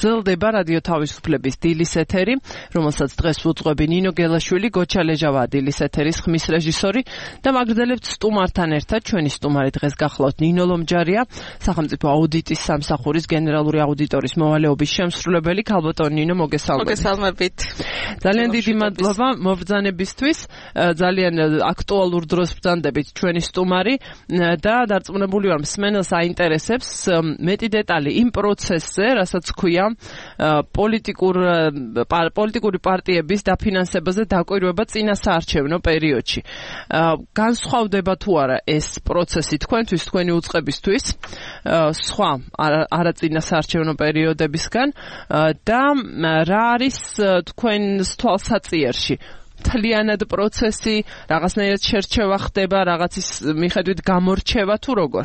გრძელდება რადიო თავისუფლების დილის ეთერი, რომელსაც დღეს უძღვები ნინო გელაშვილი, გოჩა ლეჟავა დილის ეთერის ხმის რეჟისორი და მაგდალებთ სტუმართან ერთად. ჩვენი სტუმარი დღეს გახლავთ ნინო ლომჯარია, სახელმწიფო აუდიტის სამსახურის გენერალური აუდიტორის მოვალეობის შემსრულებელი. ქალბატონ ნინო, მოგესალმებით. ძალიან დიდი მადლობა მობრძანებისთვის. ძალიან აქტუალურ დროს ბრძანდებით ჩვენი სტუმარი და დარწმუნებული ვარ მსმენელს აინტერესებს მეტი დეტალი იმ პროცესზე, რასაც ქვია პოლიტიკური პარტიების დაფინანსებაზე დაკვირვება წინა საარჩევნო პერიოდში. განსხვავდება თუ არა ეს პროცესი თქვენთვის, თქვენი უწყებისთვის სხვა არაწინა საარჩევნო პერიოდებისგან და რა არის თქვენს თვალსაწიერში? მთლიანად პროცესი, რაღაცნაირად შერჩევა ხდება, რაღაცის მიხედვით გამორჩევა თუ როგორ?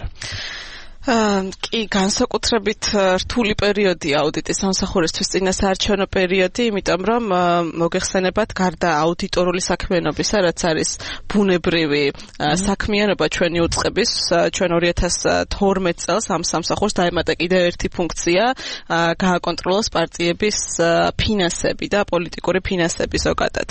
კი, განსაკუთრებით რთული პერიოდია აუდიტის სამსახურისთვის წინა საარჩევნო პერიოდი, იმიტომ რომ მოგეხსენებათ გარდა აუდიტორული საქმიანობისა, რაც არის ბუნებრივი საქმიანობა ჩვენი უწყების, ჩვენ 2012 წელს ამ სამსახურს დაემატა კიდევ ერთი ფუნქცია, გააკონტროლოს პარტიების ფინანსები და პოლიტიკური ფინანსები ზოგადად.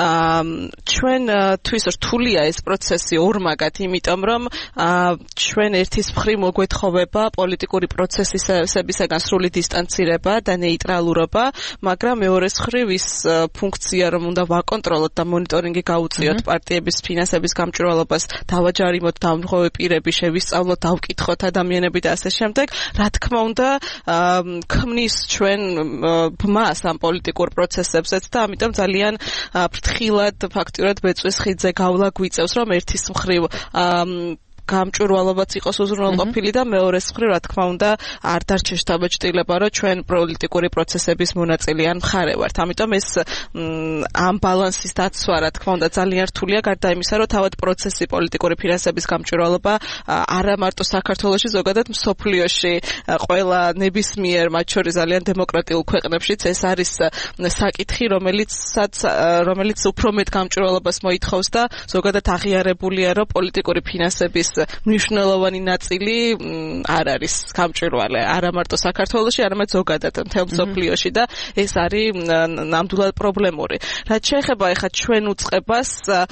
ჩვენთვის რთულია ეს პროცესი ორმაგად, იმიტომ რომ ჩვენ ერთის მხრივ მოგვეთხოვება პოლიტიკური პროცესისებისაგან სრული დისტანცირება და ნეიტრალურობა, მაგრამ მეორეს მხრივ ის ფუნქცია, რომ უნდა ვაკონტროლოთ და მონიტორინგი გავუწიოთ პარტიების ფინანსების გამჭვირვალობას, დავაჯარიმოთ დამრღვევი პირები, შევისწავლოთ, დავკითხოთ ადამიანები და ასე შემდეგ, რა თქმა უნდა, ქმნის ჩვენ ბმას ამ პოლიტიკურ პროცესებზეც და ამიტომ ძალიან ფრთხილად ფაქტურად ბეწვის ხიდზე გავლა გვიწევს, რომ ერთის მხრივ გამჭვირვალობაც იყოს უზრუნველყოფილი და მეორეს მხრივ, რა თქმა უნდა, არ დარჩეს დაბეჭდილება, რომ ჩვენ პოლიტიკური პროცესების მონაწილე ან მხარე ვართ. ამიტომ ეს ამ ბალანსის დაცვა, რა თქმა უნდა, ძალიან რთულია, გარდა იმისა, რომ თავად პროცესი პოლიტიკური ფინანსების გამჭვირვალობა არა მარტო საქართველოში, ზოგადად მსოფლიოში, ყველა ნებისმიერ, მათ შორის ძალიან დემოკრატიულ ქვეყნებშიც ეს არის საკითხი, რომელიც უფრო მეტ გამჭვირვალობას მოითხოვს და ზოგადად აღიარებულია, რომ პოლიტიკური ფინანსების მნიშვნელოვანი ნაწილი არ არის გამჭვირვალე არა მარტო საქართველოში, არამედ ზოგადად მთელ მსოფლიოში და ეს არის ნამდვილად პრობლემური. რაც შეეხება ახლა ჩვენ უწყებას,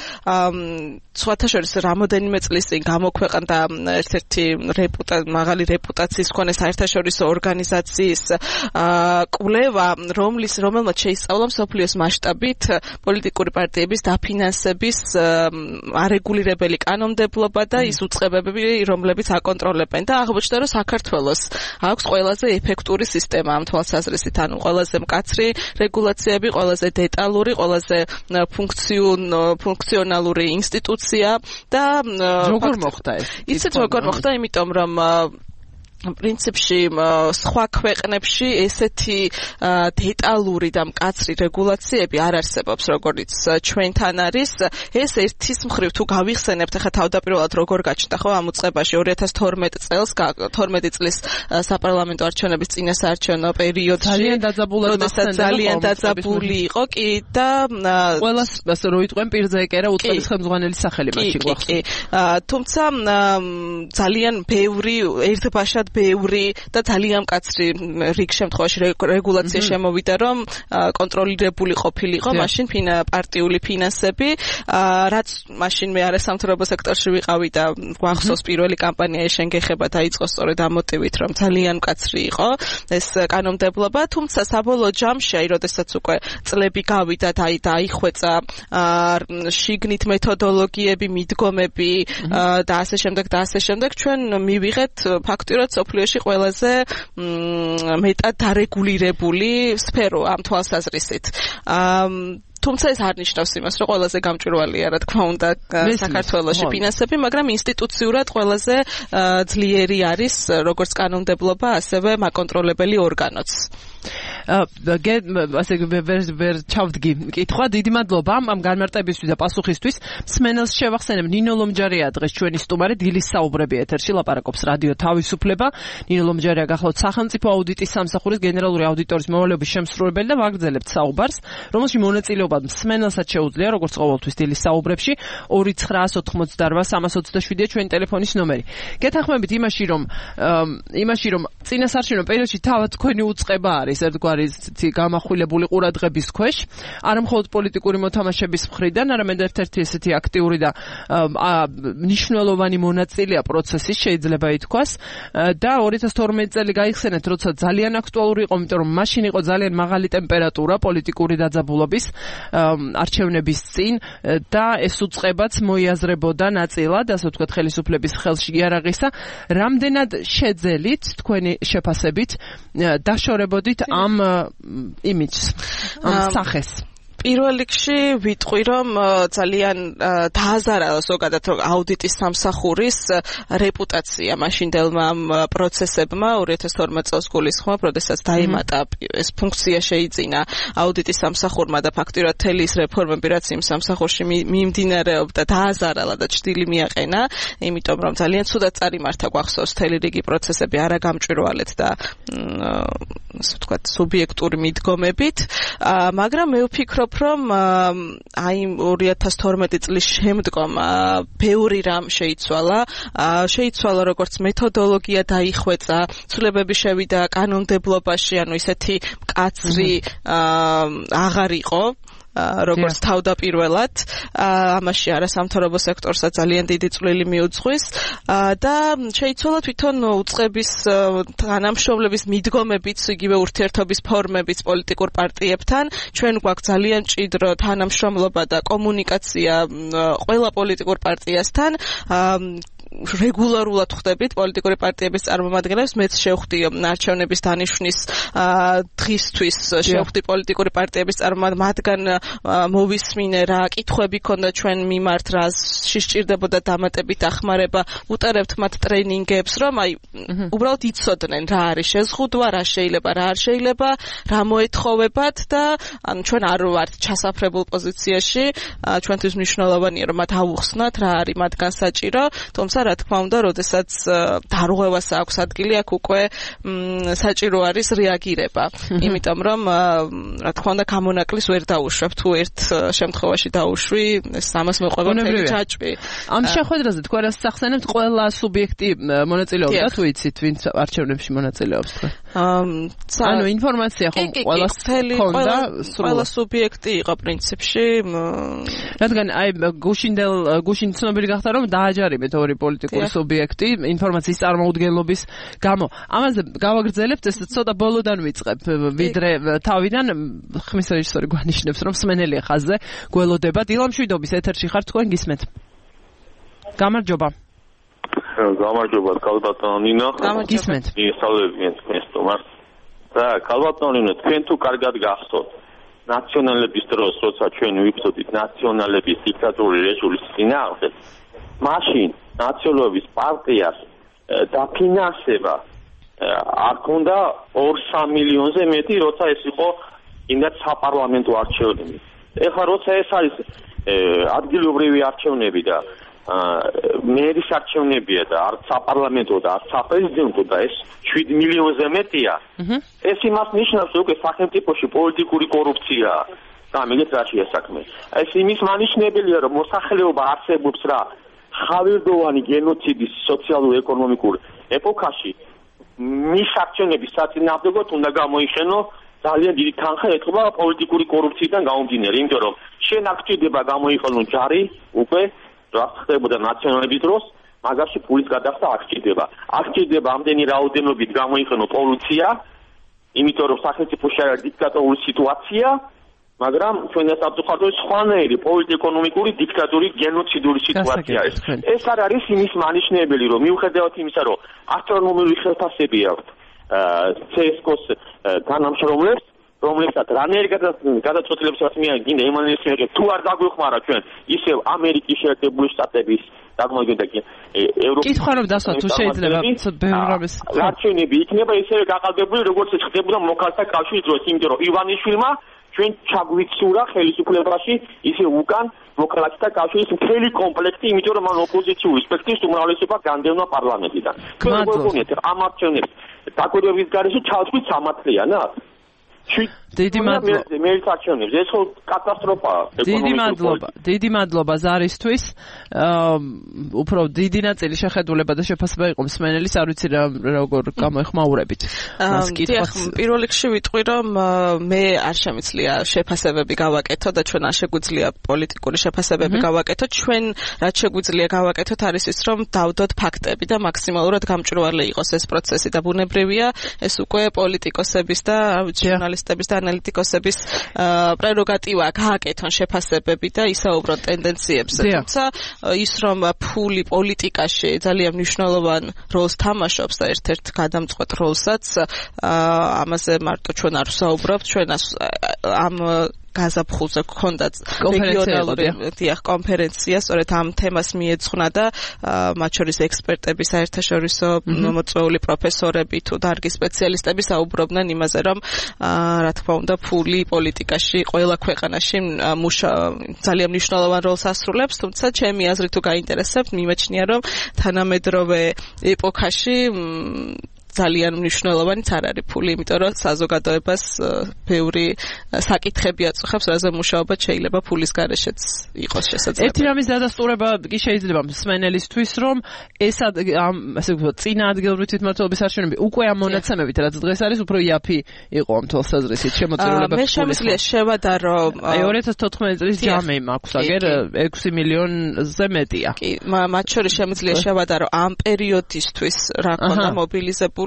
სხვათა შორის რამოდენიმე წლის წინ გამოქვეყნდა ერთ-ერთი მაღალი რეპუტაციის მქონე საერთაშორისო ორგანიზაციის კვლევა, რომელმაც შეისწავლა მსოფლიოს მასშტაბით პოლიტიკური პარტიების დაფინანსების არეგულირებელი კანონმდებლობა და ის უწყებები, რომლებიც აკონტროლებენ და აღმოჩნდა, რომ საქართველოს აქვს ყველაზე ეფექტური სისტემა ამ თვალსაზრისით, ანუ ყველაზე მკაცრი რეგულაციები, ყველაზე დეტალური, ყველაზე ფუნქციონალური ინსტიტუცია და როგორ მოხდა ეს? იცით როგორ მოხდა, იმიტომ რომ პრინციპში სხვა ქვეყნებში ესეთი დეტალური და მკაცრი რეგულაციები არ არსებობს, როგორც ჩვენთან არის. ეს ერთის მხრივ თუ გავიხსენებთ, ახლა თავდაპირველად როგორ გაჩნდა ხო ამ უწყებაში 2012 წლის საპარლამენტო არჩევნების წინა საარჩევნო პერიოდში ძალიან დაძაბული იყო კი და ყველას ასე რო იტყვენ პირზე ეკერა უწყების ხელმძღვანელის სახელი მაშინ გვახსოვს. თუმცა ძალიან ბევრი ერთბაშად ბევრი და ძალიან მკაცრი რიგ შემთხვევაში რეგულაცია შემოვიდა, რომ კონტროლირებული ყოფილიყო მაშინ პარტიული ფინანსები, რაც მაშინ მე არასამთავრობო სექტორში ვიყავი და გვახსოვს პირველი კამპანია შენგეხება დაიწყო სწორედ ამ მოტივით, რომ ძალიან მკაცრი იყო ეს კანონმდებლობა, თუმცა საბოლოო ჯამში, როდესაც უკვე წლები გავიდა და დაიხვეწა შიგნით მეთოდოლოგიები, მიდგომები და ასე შემდეგ, ჩვენ მივიღეთ ფაქტურად სოფლიოში ყველაზე მეტად დარეგულირებული სფერო ამ თვალსაზრისით. თუმცა ეს არ ნიშნავს იმას, რომ ყველაზე გამჭვირვალეა, რა თქმა უნდა, საქართველოში ფინანსები, მაგრამ ინსტიტუციურად ყველაზე ძლიერი არის როგორც კანონმდებლობა, ასევე მაკონტროლებელი ორგანოც. ასე ვერ ჩავდგი კითხვა. დიდი მადლობა ამ განმარტებისთვის და პასუხისთვის. მსმენელს შევახსენებ, ნინო ლომჯარია დღეს ჩვენი სტუმარი, დილის საუბრები ეთერში ლაპარაკობს რადიო თავისუფლება. ნინო ლომჯარია გახლავთ სახელმწიფო აუდიტის სამსახურის გენერალური აუდიტორის მოვალეობის შემსრულებელი და ვაგრძელებთ საუბარს, რომელშიც მონაწილეობა მსმენელსაც შეუძლია, როგორც ყოველთვის დილის საუბრებში 2988-327-ია ჩვენი ტელეფონის ნომერი. გეთანხმებით იმაში, რომ წინასარჩევნო პერიოდში თავად თქვენი უწყება არის ერთგვარი გამახვილებული ყურადღების ქვეშ, არა მხოლოდ პოლიტიკური მოთამაშების მხრიდან, არამედ ერთ-ერთი ესეთი აქტიური და მნიშვნელოვანი მონაწილეა პროცესის, შეიძლება ითქვას. და 2012 წელი გაიხსენეთ, როცა ძალიან აქტუალური იყო, იმიტომ რომ მაშინ იყო ძალიან მაღალი ტემპერატურა პოლიტიკური დაძაბულობის არჩევნების წინ და ეს უწყებაც მოიაზრებოდა ნაწილად, ასე ვთქვათ, ხელისუფლების ხელში იარაღისა. რამდენად შეძელით თქვენი შეფასებით დაშორებოდით ამ იმიჯს, ამ სახეს? პირველ რიგში ვიტყვი, რომ ძალიან დააზარა ზოგადად აუდიტის სამსახურის რეპუტაცია მაშინდელმა ამ პროცესებმა 2012 წელს გულისხმობ, როდესაც დაემატა ეს ფუნქცია შეიძინა აუდიტის სამსახურმა და ფაქტიურად მთელი ის რეფორმები, რაც იმ სამსახურში მიმდინარეობდა, დააზარალა და ჭრილი მიაყენა, იმიტომ რომ ძალიან ცუდად წარიმართა გვახსოვს მთელი რიგი პროცესები არაგამჭვირვალეთ და ასე ვთქვათ, სუბიექტური მიდგომებით, მაგრამ მე ვფიქრობ, რომ აი 2012 წლის შემდგომ ბევრი რამ შეიცვალა როგორც მეთოდოლოგია დაიხვეწა, ცვლილებები შევიდა კანონმდებლობაში, ანუ ისეთი მკაცრი აღარ იყო როგორც თავდაპირველად, ამაში არასამთავრობო სექტორსაც ძალიან დიდი წვლილი მიუძღვის და შეიცვალა თვითონ უწყების თანამშრომლების მიდგომებიც, იგივე ურთიერთობის ფორმებიც პოლიტიკურ პარტიებთან. ჩვენ გვაქვს ძალიან მჭიდრო თანამშრომლობა და კომუნიკაცია ყველა პოლიტიკურ პარტიასთან. რეგულარულად ხვდებით პოლიტიკური პარტიების წარმომადგენლებს, მეც შევხვდი არჩევნების დანიშვნის დღისთვის, შევხვდი პოლიტიკური პარტიების მათგან მოვისმინე რა კითხვები ქონდა ჩვენ მიმართ, რა სჭირდებოდა დამატებით დახმარება, უტარებთ მათ ტრენინგებს, რომ აი უბრალოდ იცოდნენ რა არის შეზღუდვა, რა შეიძლება, რა არ შეიძლება, რა მოეთხოვებათ და ანუ ჩვენ არ ვართ ჩასაფრებულ პოზიციაში, ჩვენთვის მნიშვნელოვანია რომ მათ ავუხსნათ რა არის მათგან საჭირო, თუმცა რა თქმა უნდა, როდესაც დარღვევას აქვს ადგილი, აქ უკვე საჭირო არის რეაგირება. იმიტომ რომ რა თქმა უნდა, გამონაკლის ვერ დაუშვებ, თუ ერთ შემთხვევაში დაუშვი, ეს ამას მეყვება მთელი ჯაჭვი. ამ შეხვედრაზე თქვენ რას სახსენებთ, ყველა სუბიექტი მონაწილეობდა, თუ იცით, ვინც არჩევნებში მონაწილეობს თქვენ? ანუ ინფორმაცია ხომ ყველა სუბიექტი იყო პრინციპში. რადგან აი გუშინ ცნობილი გახდა, რომ დააჯარიმეთ ორი პოლიტიკური სუბიექტი ინფორმაციის წარმოუდგენლობის გამო. ამაზე გავაგრძელებთ, ეს ცოტა ბოლოდან ვიწყებ, ვიდრე თავიდან ხმის რეჟისორი გვანიშნებს, რომ მსმენელი ხაზზე გველოდება. დილამშვიდობის ეთერში ხართ, თქვენ გისმენთ. გამარჯობა. გამარჯობა, კალბატონო ნინო. გისმენთ. ისწავლებიან თქვენ სტუმარს. და კალბატონო ნინო, თქვენ თუ კარგად გახსოვთ, ნაციონალების დროს, როცა ჩვენ ვიბრძოდით ნაციონალების დიქტატურული რეჟიმის წინააღმდეგ, მაშინ ნაციონალების პარტიას დაფინანსება არ ქონდა 2-3 მილიონზე მეტი, როცა ეს იყო იმდაც საპარლამენტო არჩევნები. ეხლა როცა ეს არის ადგილობრივი არჩევნები და მერის არჩევნებია და არც საპარლამენტო და არც საპრეზიდენტო და ეს 7 მილიონზე მეტია, ეს იმას ნიშნავს, რომ უკვე სახელმწიფოში პოლიტიკური კორუფციაა. გამიგეთ რაშია საქმე. ეს იმის მანიშნებელია, რომ მოსახლეობა არსებობს რა ხავერდოვანი გენოციდის სოციალურ-ეკონომიკურ ეპოქაში, მის არჩევნების საწინააღმდეგოდ უნდა გამოიშენო ძალიან დიდი თანხა ეთყობა პოლიტიკური კორუფციიდან გამომდინარე, იმიტომ რომ შენ აქ ჭირდება გამოიყენო ჯარი უკვე რაც ხდებოდა ნაციონალების დროს, მაგაში ფულის გადახდა აქ ჭირდება. აქ ჭირდება ამდენი რაოდენობით გამოიყენო პოლიცია, იმიტომ რომ სახელმწიფოში არის დიქტატორული სიტუაცია, მაგრამ ჩვენ საფუძვლად სხვანაირი პოლიტიკურ-ეკონომიკური დიქტატური გენოციდური სიტუაცია ეს. ეს არ არის იმის მანიშნებელი, რომ მიუხედავად იმისა, რომ ასტრონომიული ხელფასები აქვს CSKO-ს თანამშრომლებს, რომლებსაც რანაირ გადაწყვეტილებსაც მიაგინდა ემანუელ თუ არ დაგვიხმარა ჩვენ ისევ ამერიკის შეერთებული შტატების დაგმოგდა კი ევროპის კითხვა რომ დასვა თუ შეიძლება ბევრობის არჩევნები იქნება ისევე გაყალბებული როგორც ხდებოდა მოქალაქეთა კავშირის დროს იმიტომ რომ ივანიშვილმა ჩვენ ჩაგვიცურა ხელისუფლებაში ისე უკან მოქალაქეთა კავშირის მთელი კომპლექტი იმიტომ რომ მან ოპოზიციური სპექტრის უმრავლესობა განდევნა პარლამენტიდან ჩვენ როგორ გქონიათ ამ არჩევნების დაკვირვების გარეშე ჩავწვით სამართლიანად დიდი მადლობა მე საჩვენებს ეს ხო კატასტროფაა დიდი მადლობა ზარისთვის უფრო დიდი ნაწილი შეხედულება და შეფასება იყო მსმენელის არ ვიცი როგორ გამოეხმაურებით მას კითხავს პირველ რიგში ვიტყვი რომ მე არ შემიძლია შეფასებები გავაკეთო და ჩვენ არ შეგვიძლია პოლიტიკური შეფასებები გავაკეთოთ ჩვენ რაც შეგვიძლია გავაკეთოთ არის ის რომ დავდოთ ფაქტები და მაქსიმალურად გამჭვირვალე იყოს ეს პროცესი და ბუნებრივია ეს უკვე პოლიტიკოსების და ჟურნალისტების და ანალიტიკოსების პრეროგატივაა გააკეთონ შეფასებები და ისაუბრონ ტენდენციებზე. თუმცა ის რომ ფული პოლიტიკაში ძალიან მნიშვნელოვან როლს თამაშობს და ერთ-ერთ გადამწყვეტ როლსაც ამაზე მარტო ჩვენ არ ვსაუბრობთ, ჩვენ ამ გაზაფხულზე გქონდა რეგიონალური კონფერენცია, სწორედ ამ თემას მიეძღვნა და მათ შორის ექსპერტები, საერთაშორისო მოწვეული პროფესორები თუ დარგის სპეციალისტები საუბრობდნენ იმაზე, რომ რა თქმა უნდა, ფული პოლიტიკაში ყველა ქვეყანაში ძალიან მნიშვნელოვან როლს ასრულებს, თუმცა ჩემი აზრით თუ გაინტერესებთ, მიმაჩნია, რომ თანამედროვე ეპოქაში ძალიან მნიშვნელოვანიც არ არის ფული, იმიტომ რომ საზოგადოებას ბევრი საკითხები აწუხებს, რაზე მუშაობა შეიძლება ფულის გარეშეც იყოს შესაძლებელი. ერთი რამის დადასტურება კი შეიძლება მსმენელისთვის, რომ ეს ასე ვთქვათ, წინა ადგილობრივი თვითმმართველობის არჩევნები უკვე ამ მონაცემებით, რაც დღეს არის, უფრო იაფი იყო ამ თვალსაზრისით შემოწირულება. მე შემიძლია შევადარო 2014 წლის ჯამი მაქვს, აგერ 6 მილიონზე მეტია. კი, მათ შორის შემიძლია შევადარო ამ პერიოდისთვის რა ქონდა მობილიზებული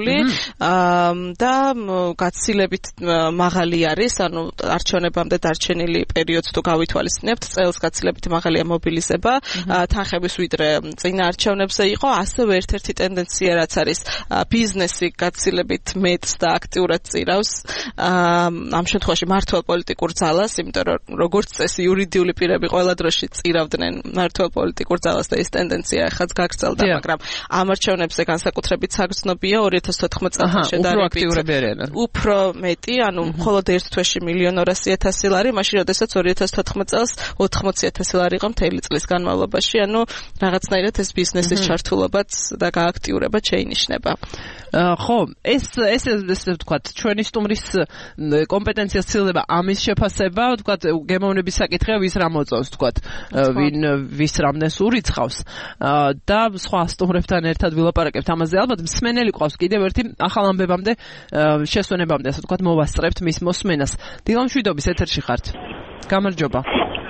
და გაცილებით მაღალი არის, ანუ არჩევნებამდე დარჩენილი პერიოდს თუ გავითვალისწინებთ, წელს გაცილებით მაღალია მობილიზება, თანხების ვიდრე წინა არჩევნებზე იყო, ასევე ერთ-ერთი ტენდენცია რაც არის, ბიზნესი გაცილებით მეტს და აქტიურად წირავს ამ შემთხვევაში მართლ პოლიტიკურ ძალას, იმიტომ რომ როგორც წესი იურიდიული პირები ყველა დროში წირავდნენ მართლ პოლიტიკურ ძალას და ეს ტენდენცია ახაც გაგრძელდა, მაგრამ ამ არჩევნებზე განსაკუთრებით საგრძნობია 2014 წელს შედარებით უფრო მეტი, ანუ მხოლოდ ერთ თვეში 1.200.000 ლარი, მაშინ როდესაც 2014 წელს 80.000 ლარი იყო მთელი წლის განმავლობაში, ანუ რაღაცნაირად ეს ბიზნესის ჩართულობაც და გააქტიურება შეინიშნება. ხო, ეს ვთქვათ, ჩვენი სტუმრის კომპეტენციას ცდილდება ამის შეფასება, ვთქვათ, გემოვნების საკითხია, ვის რა მოწონს, ვთქვათ, ვის რამდენს ურიცხავს და სხვა სტუმრებთან ერთად ვილაპარაკებთ ამაზე. ალბათ მსმენელი ყავს კიდევ ერთი ახალ ამბებამდე, შესვენებამდე, ასე ვთქვათ, მოვასწრებთ მის მოსმენას. დილამშვიდობის ეთერში ხართ. გამარჯობა.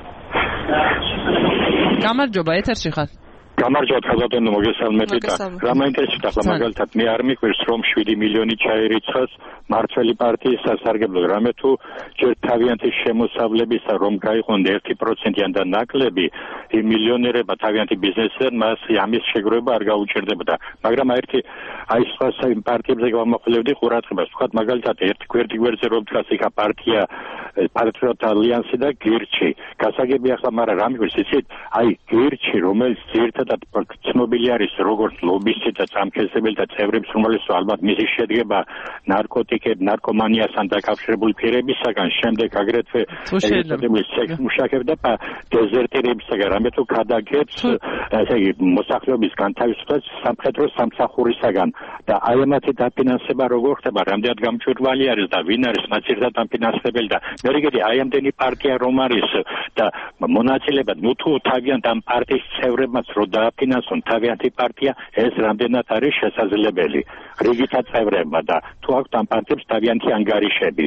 გამარჯობა, ეთერში ხართ. გამარჯობა, ხალხო, მოგესალმებით. რა მაინტერესებს ახლა მაგალითად მე არ მიყვირს რომ 7 მილიონი ჩაერიცხას მართველი პარტიის სასარგებლოდ, რამე თუ ჯერ თავიანთი შემოსავლებისა რომ გაიყონ 1%-იან და ნაკლები, იმ მილიონერებმა თავიანთი ბიზნესიდან მას ამის შეგროვება არ გაუჭირდებოდა. მაგრამ ერთი აი სხვა პარტიებზე გამახვილებდი ყურადღებას, ვთქვათ მაგალითად ერთ გვერდზე რომ დგას იქა პარტია პატრიოტთა ალიანსი და გირჩი. გასაგები ახლა, მაგრამ რა მიყვირს იცით? აი გირჩი, რომელიც ერთადაც ცნობილი არის როგორც ლობისტი და სამხედრელი და წევრების უმრავლესობა ალბათ მისი შედგება ნარკომანიასთან დაკავშირებული პირებისაგან, შემდეგ აგრეთვე ესეთებული სექს-მუშაკები და დეზერტერებისაგან, რამე თუ გადაგებს ესე იგი მოსახლეობის განთავისუფლებას სამხედრო სამსახურისაგან და აი ამათი დაფინანსება როგორ ხდება, რამდენად გამჭვირვალე არის და ვინ არის მათ ერთად დაფინანსებელი და მერიგედი აი ამდენი პარტია რომ არის და მონაწილეობა ნუ თუ თავიანთ ამ პარტიის წევრებმაც რო დააფინანსონ თავიანთი პარტია, ეს რამდენად არის შესაძლებელი რიგითა წევრებმა და თუ აქვთ ამ პარტიებს თავიანთი ანგარიშები.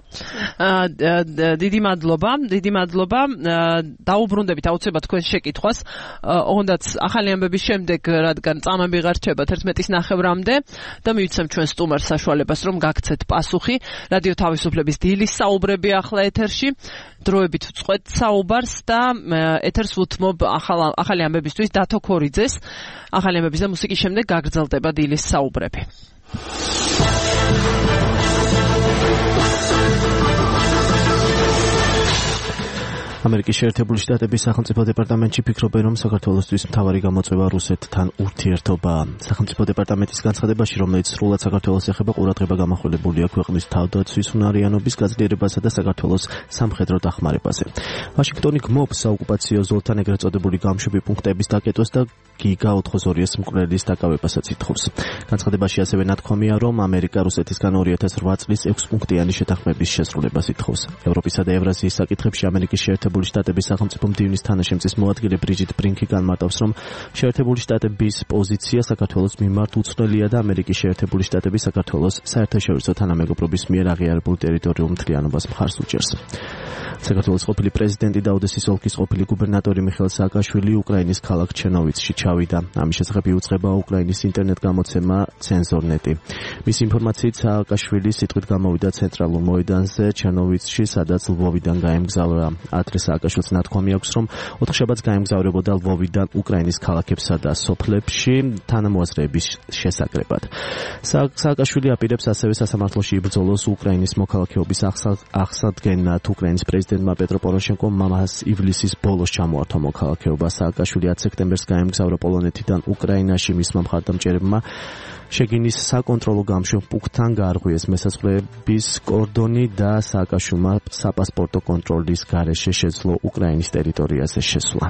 დიდი მადლობა. დაუბრუნდებით აუცილებლად თქვენს შეკითხვას. ოღონდაც ახალი ამბების შემდეგ, რადგან წამები ღარჩება 11:09-მდე და მივიცემ ჩვენ სტუმარს საშუალებას, რომ გაგცეთ პასუხი. რადიო თავისუფლების დილის საუბრები ახლა ეთერში. დროებით ვწყვეთ საუბარს და ეთერს ვუთმობ ახალი ამბებისთვის დათო ქორიძეს. ახალი ამბების და მუსიკის შემდეგ გაგრძელდება დილის საუბრები. ამერიკის შეერთებული შტატების სახელმწიფო დეპარტამენტში ფიქრობენ, რომ საქართველოსთვის მთავარი გამოწვევა რუსეთთან ურთიერთობაა. სახელმწიფო დეპარტამენტის განცხადებაში, რომელიც სრულად საქართველოს ეხება, ყურადღება გამახვილებულია ქვეყნის თავდაცვის უნარიანობის გაძლიერებასა და საქართველოს სამხედრო დახმარებაზე. ვაშინგტონი გმობს საოკუპაციო ზოლთან ეგრეთ წოდებული გამშვები პუნქტების დაკეტვას და გიგა 402-ის მკვლელის დაკავებასაც ითხოვს. განცხადებაში ასევე ნათქვამია, რომ ამერიკა რუსეთისგან 2008 წლის 6 პუნქტიანი შეთანხმების შესრულებას ითხოვს. ევროპისა და ევრაზიის საკითხებში ამერიკის შეერთებული შტატების სახელმწიფო მდივნის თანაშემწის მოადგილე ბრიჯიტ ბრინკი განმარტავს, რომ შეერთებული შტატების პოზიცია საქართველოს მიმართ უცვლელია და ამერიკის შეერთებული შტატები საქართველოს საერთაშორისო თანამეგობრობის მიერ აღიარებულ ტერიტორიულ მთლიანობას მხარს უჭერს. საქართველოს ყოფილი პრეზიდენტი და ოდესის ოლქის ყოფილი გუბერნატორი მიხეილ სააკაშვილი უკრაინის ქალაქ ჩერნოვიცში ჩავიდა. ამის შესახებ იუწყება უკრაინის ინტერნეტ გამოცემა Cenzor.net. მის ინფორმაციით სააკაშვილი სიტყვით გამოვიდა ცენტრალურ მოედანზე ჩერნოვიცში, სადაც ლვოვიდან გაემგზავრა. ადრე სააკაშვილს ნათქვამი აქვს, რომ ოთხშაბათს გაემგზავრებოდა ლვოვიდან უკრაინის ქალაქებსა და სოფლებში თანამოაზრეების შესაკრებად. სააკაშვილი აპირებს ასევე სასამართლოში იბრძოლოს უკრაინის მოქალაქეობის აღსადგენად. უკრაინის პრეზიდენტმა პეტრო პოროშენკომ მას ივლისის ბოლოს ჩამოართვა მოქალაქეობა. სააკაშვილი 10 სექტემბერს გაემგზავრა პოლონეთიდან უკრაინაში. მისმა მხარდამჭერებმა შეგინის საკონტროლო გამშვებ პუნქტთან გაარღვიეს მესაზღვრეების კორდონი და სააკაშვილმა საპასპორტო კონტროლის გარეშე შეძლო უკრაინის ტერიტორიაზე შესვლა.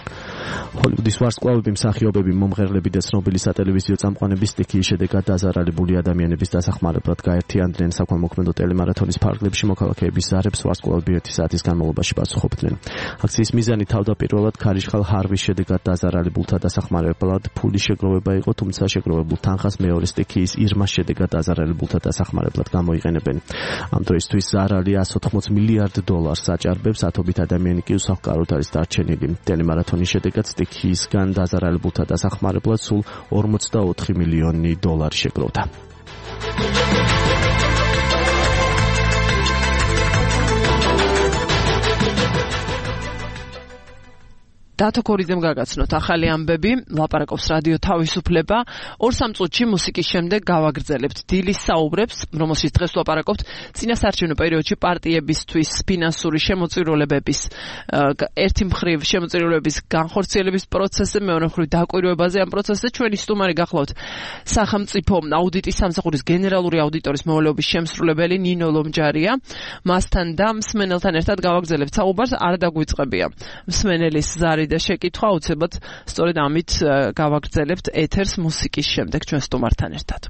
ჰოლივუდის ვარსკვლავები, მსახიობები, მომღერლები და ცნობილი სატელევიზიო წამყვანები სტიქიის შედეგად დაზარალებული ადამიანების დასახმარებლად გაერთიანდნენ საქველმოქმედო ტელემარათონის ფარგლებში. მოქალაქეების ზარებს ვარსკვლავები 1 საათის განმავლობაში პასუხობდნენ. აქციის მიზანი თავდაპირველად ქარიშხალ ჰარვის შედეგად დაზარალებულთა დასახმარებლად ფული შეგროვება იყო, თუმცა შეგროვებულ თანხას მეორე სტიქიის ირმას შედეგად დაზარალებულთა დასახმარებლად გამოიყენებენ. ამ დროისთვის ზარალი 180 მილიარდ დოლარს აჭარბებს, ათობით ადამიანი კი უსახლკაროდ არის დარჩენილი. ტელემარათონის შედეგად სტიქიისგან დაზარალებულთა დასახმარებლად სულ 44 მილიონი დოლარი შეგროვდა. დათო ქორიძემ გაგაცნოთ ახალი ამბები, ლაპარაკობს რადიო თავისუფლება. 2-3 წუთში მუსიკის შემდეგ გავაგრძელებთ დილის საუბრებს, რომელშიც დღეს ლაპარაკობთ წინასაარჩევნო პერიოდში პარტიებისთვის ფინანსური შემოწირულობების ერთი მხრივ შემოწირულობების განხორციელების პროცესზე, მეორე მხრივ დაკვირვებაზე ამ პროცესზე. ჩვენი სტუმარი გახლავთ სახელმწიფო აუდიტის სამსახურის გენერალური აუდიტორის მოვალეობის შემსრულებელი ნინო ლომჯარია. მასთან და მსმენელთან ერთად გავაგრძელებთ საუბარს, არ დაგვიწყებია მსმენელის ზარი და შეკითხვა, უცებად სწორედ ამით გავაგრძელებთ ეთერს მუსიკის შემდეგ ჩვენ სტუმართან ერთად.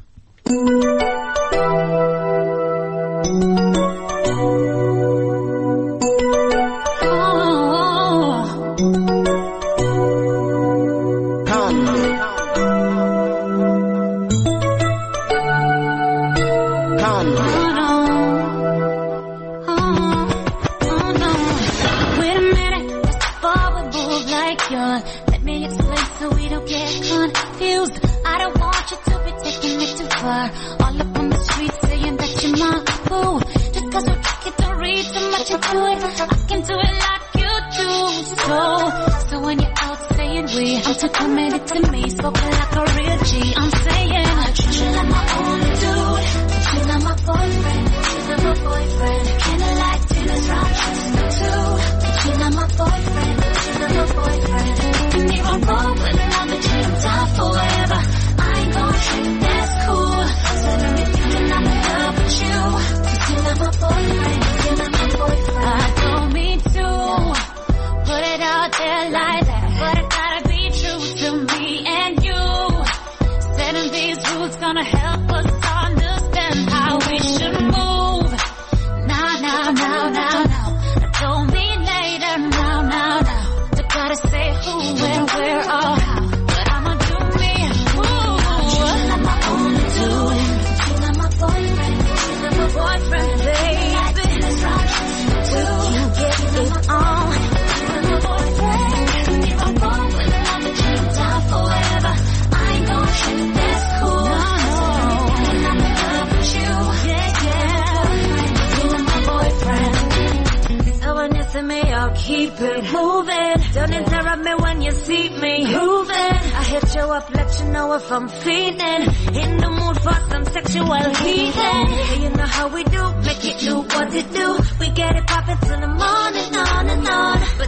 Let me explain so we don't get confused. I don't want you to be taking it too far. All up on the street saying that you're my boo. Just cause we kick it, don't read too much into it. I can do it like you do. So when you're out saying we, I'm too committed to me. Spoken like a real G. I'm saying I treat you like my only dude. She's not my boyfriend, she's not my boyfriend. Candlelight dinners round Chester too. She's not my boyfriend, she's not my boyfriend. You need one wrong, but I'm the dream time forever. I ain't gon' trip, that's cool. So let me think that I'm in love with you. You're not my boyfriend, you're not my boyfriend. I don't mean to put it out there like that, but it gotta be true to me and you. Setting these rules gonna help us understand how we should move. Now. I don't mean later, now. You gotta say who, when, where, or how. But I'ma do me. Ooh. She's not my only dude. She's not my boyfriend. She's not my boyfriend, baby. You get it on. She's not my boyfriend. If I'm wrong, but I'm a dream time forever. I ain't gon' trip, that's cool. No. And I'm in love with you. Yeah. You're my boyfriend. So when you see me, I'll keep it moving. Don't interrupt me when you see me moving. I hit you up, let you know if I'm feeling in the mood for some sexual healing. You know how we do, make it do what it do. We get it poppin' till the morning, on and on.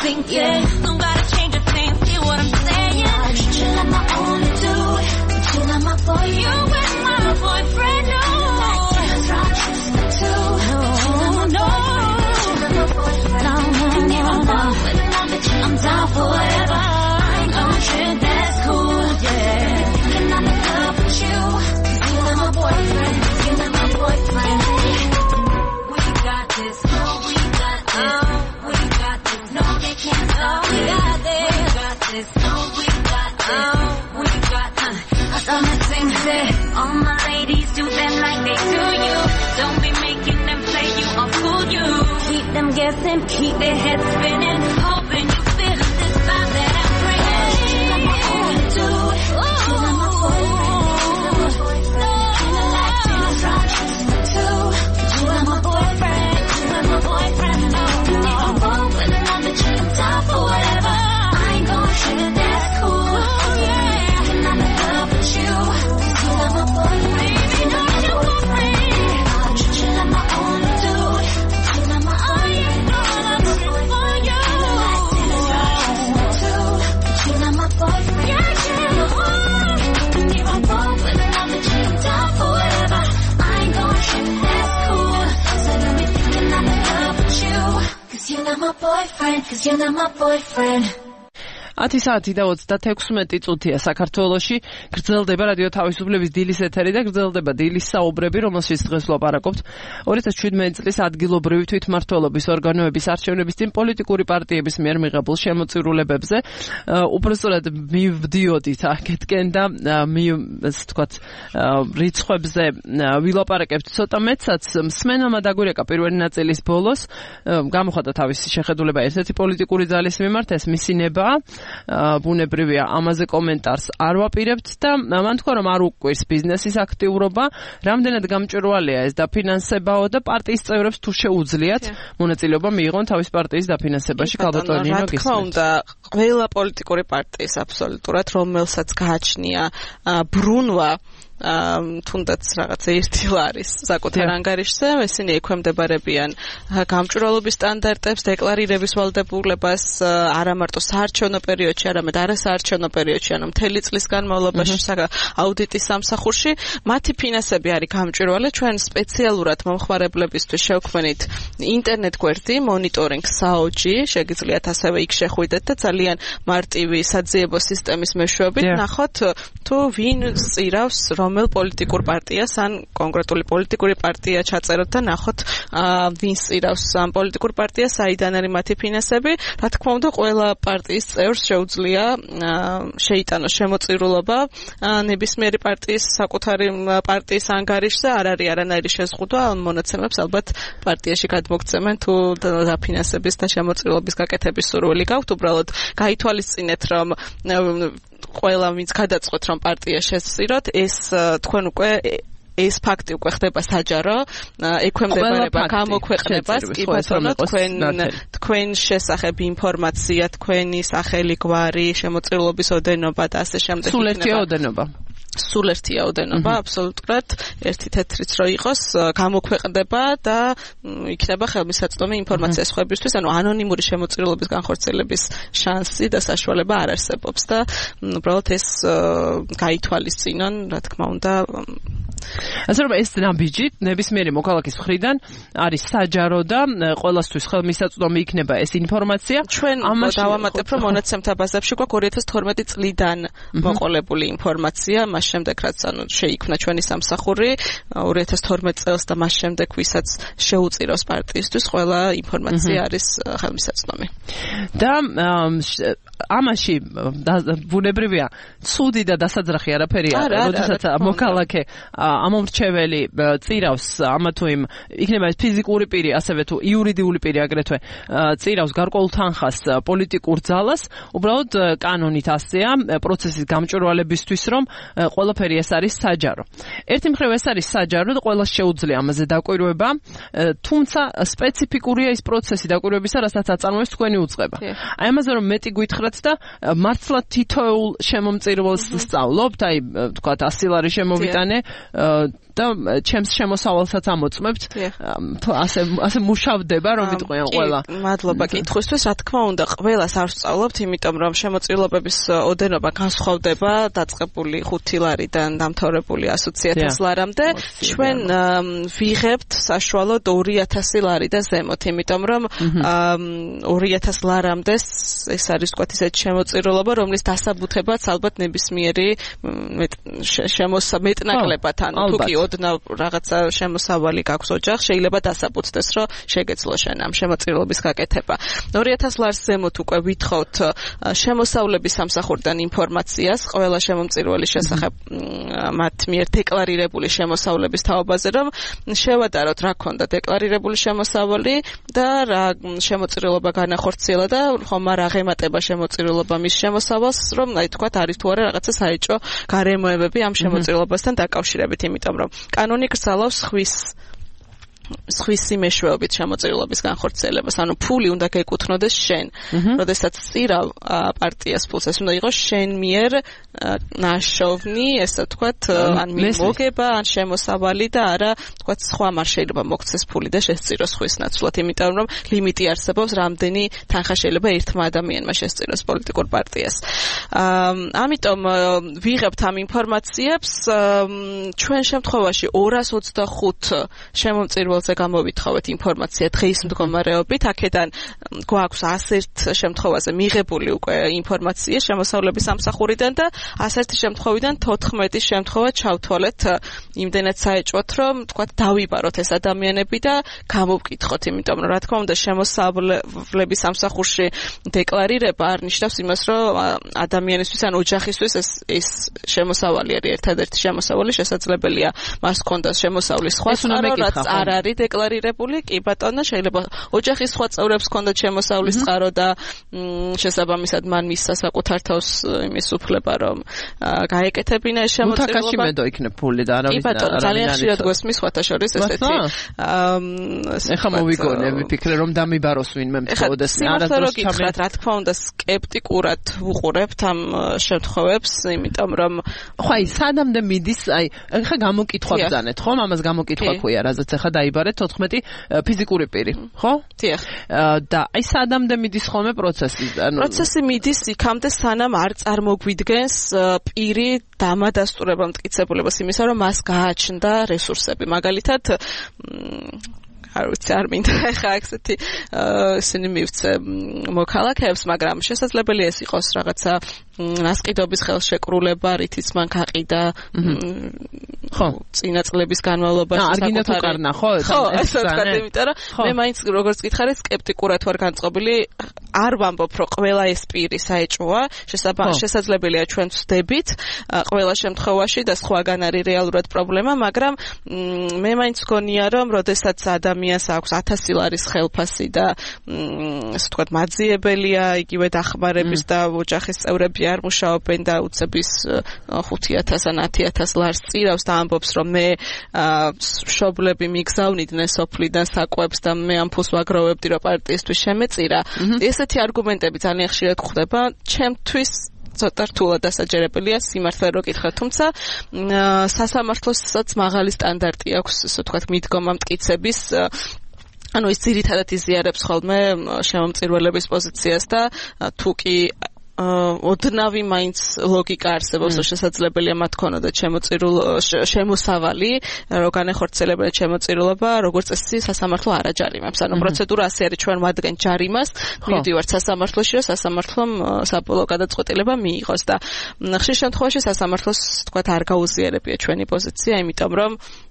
think it. Don't gotta change a thing, feel what I'm saying. I treat you like my only dude, but you're not my boy. You with my boyfriend, no. Like I choose the two, but you're not my boyfriend. You're not my boyfriend. And if I'm wrong with another chick, I'm down for whatever. I ain't gon' trip, that's cool, yeah. Thinking I'm in love with you, 'cause you're not my boyfriend. You're not my boyfriend. We got this, oh, we got this. We got this, no, they can't stop. We got this, we got this, no, we got this. We got this. I saw my thing say, all my ladies do them like they do you. Don't be making them play you or fool you. Keep them guessing, keep their heads spinning, hoping you feel this vibe that I'm bringing. You're not my only dude, you're not my boyfriend. You're not like Taylor Rodgers too. You are my boyfriend, you are my boyfriend. And if I'm wrong with another chick, I'm down for whatever. I ain't gon' trip, that's cool. Yeah, and I'm in love with you, 'cause you are my boyfriend. You're not my boyfriend. I treat you like my only dude, but you're not my only dude. I'm looking for you. You're like Taylor Rodgers too, but you're not my boyfriend. Yeah, and if I'm wrong with another chick, I'm down for whatever. I ain't gon' trip, that's cool. So don't be thinking I'm in love with you, 'cause you're not my boyfriend, 'cause you're not my boyfriend. 10 საათი და 36 წუთია საქართველოში. გრძელდება რადიო თავისუფლების დილის ეთერი და გრძელდება დილის საუბრები, რომელშიც დღეს ვლაპარაკობთ 2017 წლის ადგილობრივი თვითმმართველობის ორგანოების არჩევნების წინ პოლიტიკური პარტიების მიერ მიღებულ შემოწირულებებზე. უბრალოდ მივდიოდით აქეთკენ და ასე ვთქვათ, რიცხვებზე ვილაპარაკებთ ცოტა მეტსაც. მსმენელმა დაგვირეკა პირველი ნაწილის ბოლოს, გამოხატა თავისი შეხედულება ერთ-ერთი პოლიტიკური ძალის მიმართ, ეს მისი ნება. ბუნებრივია ამაზე კომენტარს არ ვაპირებთ და მან თქვა რომ არ უკვირს ბიზნესის აქტიურობა, რამდენად გამჭვირვალეა ეს დაფინანსებაო და პარტიის წევრებს თუ შეუძლიათ მონაწილეობა მიიღონ თავის პარტიის დაფინანსებაში. ქალბატონინო, რა თქმა უნდა, ყველა პოლიტიკური პარტიის აბსოლუტურად, რომელსაც გააჩნია ბრუნვა თუნდაც რაღაცა ერთი ლარის საკუთარ ანგარიშზე, ისინი ექვემდებარებიან გამჭვირვალობის სტანდარტებს, დეკლარირების ვალდებულებას, არა მარტო საარჩევნო პერიოდში, არამედ არასაარჩევნო პერიოდში, ანუ მთელი წლის განმავლობაში აუდიტის სამსახურში. მათი ფინანსები არის გამჭვირვალე. ჩვენ სპეციალურად მომხმარებლებისთვის შევქმნით ინტერნეტ გვერდი მონიტორინგ საოჯი, შეგიძლიათ ასევე იქ შეხვიდეთ და ძალიან მარტივი საძიებო სისტემის მეშვეობით ნახოთ თუ ვინ წირავს რომელ პოლიტიკურ პარტიას ან კონკრეტული პოლიტიკური პარტია ჩაწეროთ და ნახოთ ვინ წირავს ამ პოლიტიკურ პარტიას, საიდან არის მათი ფინანსები. რა თქმა უნდა, ყველა პარტიის წევრს შეუძლია შეიტანოს შემოწირულობა ნებისმიერი პარტიის საკუთარი პარტიის ანგარიშზე. არ არის არანაირი შეზღუდვა, ამ მონაცემებს ალბათ პარტიაში გადმოგცემენ თუ დაფინანსების და შემოწირულობის გაკეთების სურვილი გაქვთ. უბრალოდ გაითვალისწინეთ, რომ ყველა ვინც გადაწყვეტ რომ პარტია შესწიროთ, ეს თქვენ უკვე ეს ფაქტი უკვე ხდება საჯარო, ექვემდებარება გამოქვეყნებას, კი ბატონო, თქვენ შესახებ ინფორმაცია, თქვენი სახელი, გვარი, შემოწირულობის ოდენობა და ასე შემდეგ. სულ ერთია ოდენობა. სულ ერთია ოდენობა, აბსოლუტურად ერთი თეთრიც რო იყოს, გამოქვეყნდება და იქნება ხელმისაწვდომი ინფორმაცია სხვებისთვის, ანუ ანონიმური შემოწირულობის განხორციელების შანსი და საშუალება არ არსებობს და უბრალოდ ეს გაითვალისწინონ, რა თქმა უნდა. ასე რომ ეს ნაბიჯი ნებისმიერი მოქალაქის მხრიდან არის საჯარო და ყველასთვის ხელმისაწვდომი იქნება ეს ინფორმაცია. ჩვენ დავამატებ, რომ მონაცემთა ბაზებში გვაქვს 2012 წლიდან მოყოლებული ინფორმაცია, მას შემდეგ რაც შეიქმნა ჩვენი სამსახური 2012 წელს და მას შემდეგ ვისაც შეუწირავს პარტიისთვის, ყველა ინფორმაცია არის ხელმისაწვდომი. და ამაში ბუნებრივია ცუდი და დასაძრახი არაფერი არ არის, როდესაც მოქალაქე ამომრჩეველი წირავს ამა თუ იმ იქნება ეს ფიზიკური პირი, ასევე თუ იურიდიული პირი აგრეთვე წირავს გარკვეულ თანხას პოლიტიკურ ძალას, უბრალოდ კანონით ასეა პროცესის გამჭვირვალებისთვის, რომ ყველაფერი ეს არის საჯარო. ერთი მხრივ ეს არის საჯარო და ყველას შეუძლია ამაზე დაკვირვება, თუმცა სპეციფიკურია ის პროცესი დაკვირვებისა, რასაც აწარმოებს თქვენი უწყება. აი ამაზე რომ მეტი გითხრათ და მართლა თითოეულ შემომწირველს სწავლობთ, აი თქვათ 100 ლარი შემოვიტანე და ჩემს შემოსავალსაც ამოწმებთ. ასე მუშავდება რომ იტყვიან ყველა. მადლობა კითხვისთვის. რა თქმა უნდა, ყველას არ ვსწავლობთ, იმიტომ რომ შემოწირულობების ოდენობა განსხვავდება დაწყებული 5 ლარიდან დამთავრებული 100,000 ლარამდე. ჩვენ ვიღებთ საშუალოდ 2,000 ლარი და ზემოთ, იმიტომ რომ 2,000 ლარამდე ეს არის თქვათ ისეთ შემოწირულობა, რომლის დასაბუთებაც ალბათ ნებისმიერი მეტნაკლებად, ანუ თუ კი ოდნავ რაღაცა შემოსავალი გაქვს ოჯახს, შეიძლება დასაბუთდეს, რომ შეგეძლო შენ ამ შემოწირულობის გაკეთება. 2,000 ლარს ზემოთ უკვე ვითხოვთ შემოსავლების სამსახურიდან ინფორმაციას ყველა შემომწირველის შესახებ მათ მიერ დეკლარირებული შემოსავლების თაობაზე, რომ შევადაროთ რა ქონდა დეკლარირებული შემოსავალი და რა შემოწირულობა განახორციელა და ხომ არ აღემატება შემოწირულობა მის შემოსავალს, რომ აი თქვათ არის თუ არა რაღაცა საეჭვო გარემოებები ამ შემოწირულობასთან დაკავშირებით, იმიტომ რომ კანონი გრძალავს სხვისი მეშვეობით შემოწირულობის განხორციელებას, ანუ ფული უნდა გეკუთვნოდეს შენ. როდესაც წირავ პარტიას ფულს, ეს უნდა იყოს შენ მიერ ნაშოვნი, ესე ვთქვათ, ან მოგება, ან შემოსავალი და არა, ვთქვათ, სხვა არ შეიძლება მოგცეს ფული და შესწიროს ხვის ნაცვლად, იმიტომ რომ ლიმიტი არსებობს, რამდენი თანხა შეიძლება ერთმა ადამიანმა შესწიროს პოლიტიკურ პარტიას. ამიტომ ვიღებთ ამ ინფორმაციებს, ჩვენ შემთხვევაში 225 შემომწირულს გამოვითხოვეთ ინფორმაცია დღის მდგომარეობით, აქედან გვაქვს 101 შემთხვევაზე მიღებული უკვე ინფორმაცია შემოსავლების სამსახურიდან და 101 შემთხვევიდან 14 შემთხვევა ჩავთვალეთ იმდენად საეჭვოთ, რომ თქვათ დავიბაროთ ეს ადამიანები და გამოვკითხოთ, იმიტომ რომ რა თქმა უნდა შემოსავლების სამსახურში დეკლარირება არ ნიშნავს იმას, რომ ადამიანისთვის ან ოჯახისთვის ეს შემოსავალი არის ერთადერთი შემოსავალი, შესაძლებელია მას ჰქონდას შემოსავლის სხვა წყარო, რაც არ არის დეკლარირებული, კი ბატონო, შეიძლება ოჯახის სხვა წევრებს ჰქონდათ შემოსავლის წყარო და შესაბამისად მან მისცა საკუთარ თავს იმის უფლება, რომ გაეკეთებინა ეს შემოწირულობა. უთაკაში მედო იქნებ ფული და არავის კი ბატონო, ძალიან ხშირად გვესმის სხვათა შორის ესეთი. ეხლა მოვიგონე, ვიფიქრე რომ დამიბაროს ვინმე მწოდეს არასდროს ჩამეთ. რა თქმა უნდა, სკეპტიკურად ვუყურებთ ამ შემთხვევებს, იმიტომ რომ ხო აი სადამდე მიდის, აი ეხლა გამოკითხვა ბძანეთ, ხო? ამას გამოკითხვა ქვია, რაზეც ეხლა დაიბარეთ 14 ფიზიკური პირი, ხო? დიახ. და აი სადამდე მიდის ხოლმე პროცესი? პროცესი მიდის იქამდე, სანამ არ წარმოგვიდგენს პირი დამადასტურება მტკიცებულებას იმისა, რომ მას გააჩნდა რესურსები. მაგალითად, არ ვიცი, არ მინდა ხა ესეთი ისინი მივცე მოქალაქეებს, მაგრამ შესაძლებელია ეს იყოს რაღაცა ასყიდობის ხელშეკრულება, რითიც მან გაყიდა ხო წინა წლების განმავლობაში საკუთარი არ გინდა თუ კარნა, ხო? ეს ვთქვათ, იმიტომ რომ მე მაინც როგორც გითხარით, სკეპტიკურად ვარ განწყობილი, არ ვამბობ, რომ ყველა ეს პირი საეჭვოა, შესაძლებელია ჩვენ ვსდებით ყველა შემთხვევაში და სხვაგან არის რეალურად პრობლემა, მაგრამ მე მაინც გონია, რომ როდესაც ადამიანს აქვს 1000 ლარის ხელფასი და ასე ვთქვათ, მაძიებელია იგივე დახმარების და ოჯახის წევრები არ მუშაობენ და უცების 5,000 ან 10,000 ლარს წირავს და ამბობს, რომ მე მშობლები მიგზავნიდნენ სოფლიდან საკვებს და მე ამ ფულს ვაგროვებდი, რომ პარტიისთვის შემეწირა. ესეთი არგუმენტები ძალიან ხშირად გვხვდება, ჩემთვის ცოტა რთულად დასაჯერებელია სიმართლე რო გითხრათ, თუმცა სასამართლოსაც მაღალი სტანდარტი აქვს, ასე ვთქვათ, მიდგომა მტკიცების, ანუ ის ძირითადად იზიარებს ხოლმე შემომწირულების პოზიციას და თუ კი ოდნავი მაინც ლოგიკა არსებობს, რომ შესაძლებელია მათ ქონოდათ შემოსავალი, რომ განეხორციელებინათ შემოწირულობა, როგორც წესი სასამართლო არ აჯარიმებს. ანუ პროცედურა ასე არის, ჩვენ ვადგენთ ჯარიმას, მივდივართ სასამართლოში, რომ სასამართლომ საბოლოო გადაწყვეტილება მიიღოს და ხშირ შემთხვევაში სასამართლოს თქვათ არ გაუზიარებია ჩვენი პოზიცია, იმიტომ რომ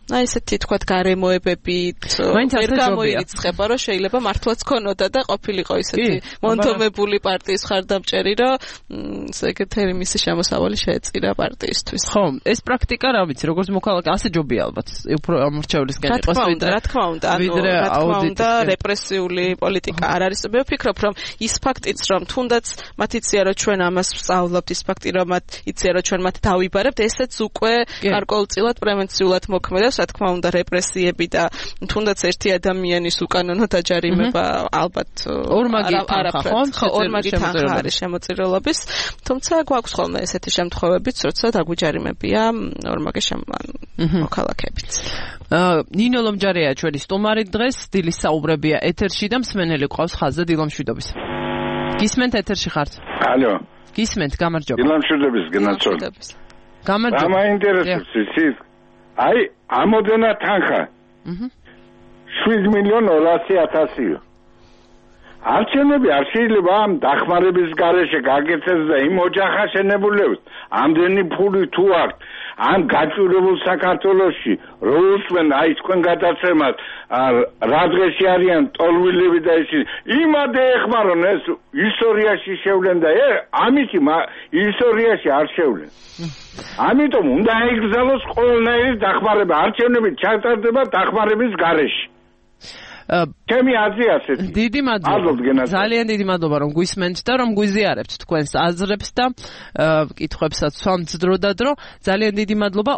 აი ესეთი თქვათ გარემოებებით ვერ გამოირიცხება რომ შეიძლება მართლაც ქონოდა და ყოფილიყო ისეთი მონდომებული პარტიის ხარდამჭერი რომ სეკრეტარი მისი შემოსავალი შეეწირა პარტიისთვის. ხო, ეს პრაქტიკა რა ვიცი, როგორც მოქალაქე ასე ჯობია ალბათ. უფრო ამორჩევლისგან იყოს რა თქმა უნდა, რეპრესიული პოლიტიკა არ არის. მე ვფიქრობ, რომ ის ფაქტიც, რომ თუნდაც მათ იციან, რომ ჩვენ ამას ვსწავლობთ, ის ფაქტი, რომ მათ იციან, რომ ჩვენ მათ დავიბარებთ, ესეც უკვე გარკვეულწილად პრევენციულად მოქმედებს, რა თქმა უნდა, რეპრესიები და თუნდაც ერთი ადამიანის უკანონო დაჯარიმება ალბათ ორმაგი თანხა არის შემოწირულობის, თუმცა გვაქვს ხოლმე ესეთი შემთხვევებიც, როცა დაგვიჯარიმებია ორმაგი მოქალაქეებიც. ნინო ლომჯარია ჩვენი სტუმარი დღეს, დილის საუბრებია ეთერში და მსმენელი ყავს ხაზზე დილომშვიდობის. გისმენთ ეთერში ხართ? ალო. გისმენთ, გამარჯობა. დილომშვიდობის გენაცოლ. გამარჯობა. მაინტერესებს ის აი ამოდენა თანხა 7,200,000 არჩევნები არ შეიძლება ამ დახმარების გარეშე გაკეთდეს და იმ ოჯახას შენებულებს ამდენი ფული თუ აქვს ამ გაჭირებულ საქართველოში რო უსმენ აი თქვენ გადაცემას რა დღეში არიან ტოლვილები და ისინი იმადე ეხმარონ ეს ისტორიაში შევლენ და ამითი ისტორიაში არ შევლენ ამიტომ უნდა ეკრძალოს ყველანაირი დახმარება არჩევნები ჩატარდება დახმარების გარეშე ჩემი აზრი ასეთი. დიდი მადლობა. ძალიან დიდი მადლობა რომ გვისმენთ და რომ გვიზიარებთ თქვენს აზრებს და კითხვებსაც სვამთ და დრო. ძალიან დიდი მადლობა.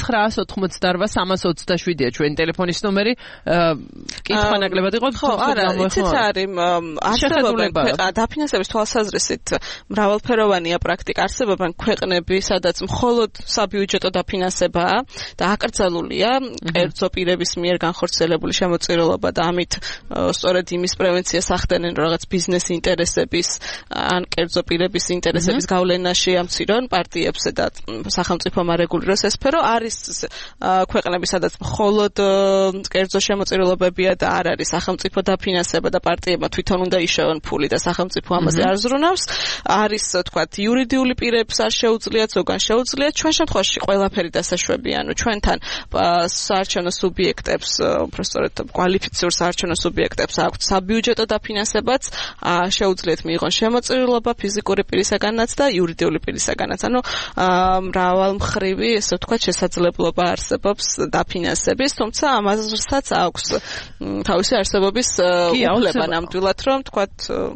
2988327-ია ჩვენი ტელეფონის ნომერი. კითხვა ნაკლებად იყო. ხო, არა, იცით არის არსებობენ დაფინანსების თვალსაზრისით მრავალფეროვანია პრაქტიკა. არსებობენ ქვეყნები, სადაც მხოლოდ საბიუჯეტო დაფინანსებაა და აკრძალულია კერძო პირების მიერ განხორციელებული შემოწირულობა და ამით სწორედ იმის პრევენციას ახდენენ რაღაც ბიზნეს ინტერესების ან კერძო პირების ინტერესების გავლენაში ამცირონ პარტიებს და სახელმწიფომ არეგულიროს ეს სფერო არის ქვეყნები სადაც მხოლოდ კერძო შემოწირულობებია და არ არის სახელმწიფო დაფინანსება და პარტიებმა თვითონ უნდა იშოვონ ფული და სახელმწიფო ამაზე არ ზრუნავს არის თქვათ იურიდიული პირებს არ შეუძლიათ ზოგან შეუძლიათ ჩვენ შემთხვევაში ყველაფერი დასაშვებია ანუ ჩვენთან საარჩევნო სუბიექტებს უბრალოდ კვალიფიციურ საარჩევნო სუბიექტებს აქვთ საბიუჯეტო დაფინანსებაც შეუძლიათ მიიღონ შემოწირულობა ფიზიკური პირისაგანაც და იურიდიული პირისაგანაც. ანუ მრავალმხრივი ესე ვთქვათ შესაძლებლობა არსებობს დაფინანსების, თუმცა ამასაც აქვს თავისი არსებობის უფლება ნამდვილად რომ ვთქვათ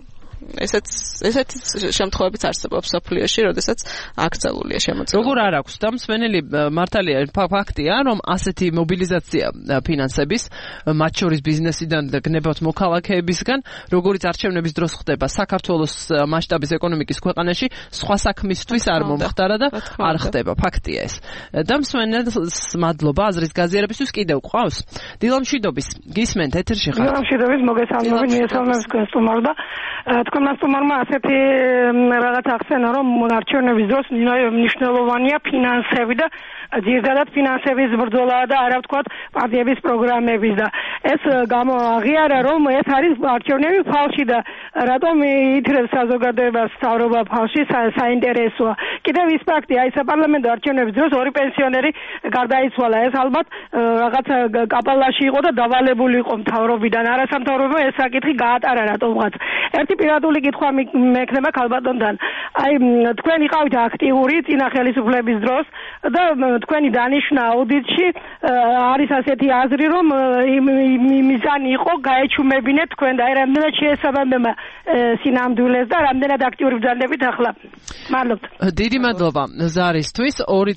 ესეთი შემთხვევებიც არსებობს საფლიოში, როდესაც აკრძალულია შემოწირულობა. როგორ არ აქვს და მსმენელი მართალია ფაქტია, რომ ასეთი მობილიზაცია ფინანსების, მათ შორის ბიზნესიდან და გნებავთ მოქალაქეებისგან, როგორც არჩევნების დროს ხდება საქართველოს მასშტაბის ეკონომიკის ქვეყანაში, სხვა საქმისთვის არ მომხდარა და არ ხდება, ფაქტია ეს. და მსმენელს მადლობა აზრის გაზიარებისთვის კიდევ ყავს. დილომშვიდობის, გისმენთ ეთერში ხართ. დილომშვიდობის, მოგესალმებით, მიესალმებს თქვენ სტუმარ და თქვენმა სტუმარმა ასეთი რაღაც ახსენა, რომ არჩევნების დროს მნიშვნელოვანია ფინანსები და ძირითადად ფინანსების ბრძოლაა და არა ვთქვათ პარტიების პროგრამების და ეს გამოაღიარა, რომ ეს არის არჩევნები ფალში და რატომ ითრებს საზოგადოებას მთავრობა ფალში საინტერესოა. კიდევ ის ფაქტი, აი საპარლამენტო არჩევნების დროს ორი პენსიონერი გარდაიცვალა. ეს ალბათ რაღაც კაპალაში იყო და დავალებული იყო მთავრობიდან. არასამთავრობო ეს საკითხი გაატარა რატომღაც. ერთი პირადული კითხვა მექნება ქალბატონთან. აი თქვენ იყავით აქტიური წინა ხელისუფლების დროს და თქვენი დანიშვნა აუდიტში არის ასეთი აზრი, რომ მიზანი იყო გაეჩუმებინეთ თქვენ და რამდენად შეესაბამება სინამდვილეს და რამდენად აქტიური ბრძანდებით ახლა. მადლობთ. დიდი მადლობა ზარისთვის.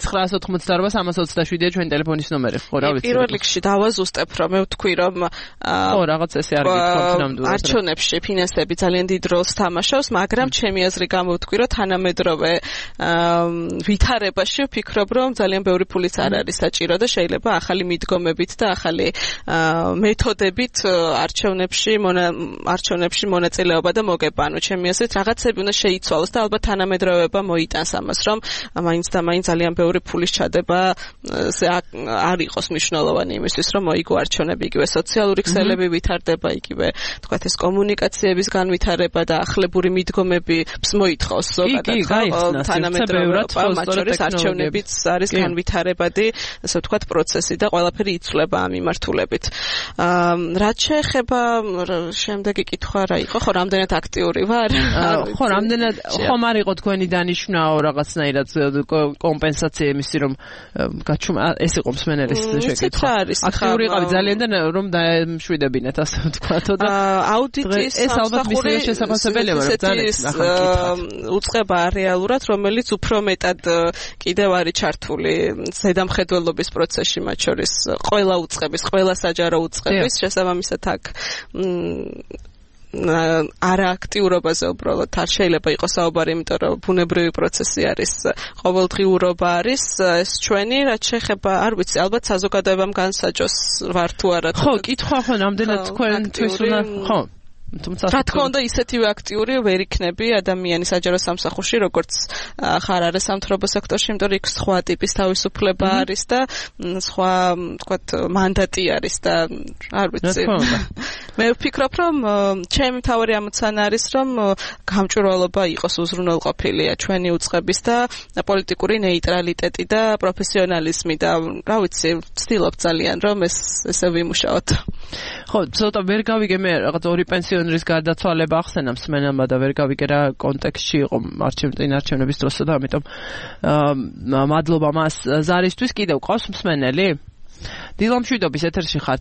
2988327-ია ჩვენი ტელეფონის ნომერი. ხო, რა ვიცი. პირველ რიგში დავაზუსტებ, რომ მე ვთქვი, რომ ხო, რაღაც ესე არ გითხოთ ნამდვილად. არჩევნებში ფინანსები ძალიან დიდ როლს თამაშობს, მაგრამ ჩემი აზრი გამოვთქვი, რომ თანამედროვე ვითარებაში ვფიქრობ, რომ ძალიან ბევრი ფულიც არ არის საჭირო და შეიძლება ახალი მიდგომებით და ახალი მეთოდები დაახლოებით არჩევნებში მონაწილეობა და მოგება, ანუ ჩემი აზრით რაღაცები უნდა შეიცვალოს და ალბათ თანამედროვეობა მოიტანს ამას, რომ მაინც და მაინც ძალიან ბევრი ფულის ჩადება არ იყოს მნიშვნელოვანი იმისთვის, რომ მოიგო არჩევნები, იგივე სოციალური ქსელები ვითარდება, იგივე თქვათ ეს კომუნიკაციების განვითარება და ახლებური მიდგომები მოითხოვს ზოგადად თანამედროვეობა, მათ შორის არჩევნებიც არის განვითარებადი, ასე ვთქვათ, პროცესი და ყველაფერი იცვლება ამ მიმართულებით. რაც შეეხება შემდეგი კითხვა რა იყო, ხო რამდენად აქტიური ვარ? ხო, რამდენად ხომ არ იყო თქვენი დანიშვნაო რაღაცნაირად კომპენსაცია იმისი, რომ ეს იყო მსმენელის შეკითხვა. აქტიური იყავი ძალიან და რომ დაემშვიდებინათ, ასე ვთქვათ, და აუდიტის ეს ალბათ მისივე შესაძლებელია, რომ ძალიან უწყება რეალურად, რომელიც უფრო მეტად კიდევ არის ჩართული ზედამხედველობის პროცესში, მათ შორის ყველა საჯარო უწყების შესაბამისად აქ არააქტიურობაზე უბრალოდ არ შეიძლება იყოს საუბარი, იმიტომ რომ ბუნებრივი პროცესი არის, ყოველდღიურობა არის ეს ჩვენი, რაც შეეხება, არ ვიცი, ალბათ საზოგადოებამ განსაჯოს ვარ თუ არა. ხო, კითხვა ხო, რამდენად თქვენთვის უნდა, ხო. რა თქმა უნდა, ისეთივე აქტიური ვერ იქნები ადამიანი საჯარო სამსახურში, როგორც ხარ არა სამთავრობო სექტორში, იმიტომ რომ იქ სხვა ტიპის თავისუფლება არის და სხვა, ვთქვათ, მანდატი არის და არ ვიცი. მე ვფიქრობ, რომ ჩემი მთავარი ამოცანა არის, რომ გამჭვირვალობა იყოს უზრუნველყოფილია ჩვენი უწყების და პოლიტიკური ნეიტრალიტეტი და პროფესიონალიზმი და რა ვიცი, ვცდილობ ძალიან, რომ ესე ვიმუშაოთ. ხო, ცოტა ვერ გავიგე მე რაღაც ორი პენსიონერის გარდაცვალება ახსენა მსმენელმა და ვერ გავიგე რა კონტექსტში იყო არჩევნების დროსა და ამიტომ მადლობა მას ზარისთვის. კიდევ ყავს მსმენელი? დილამშვიდობის ეთერში ხართ?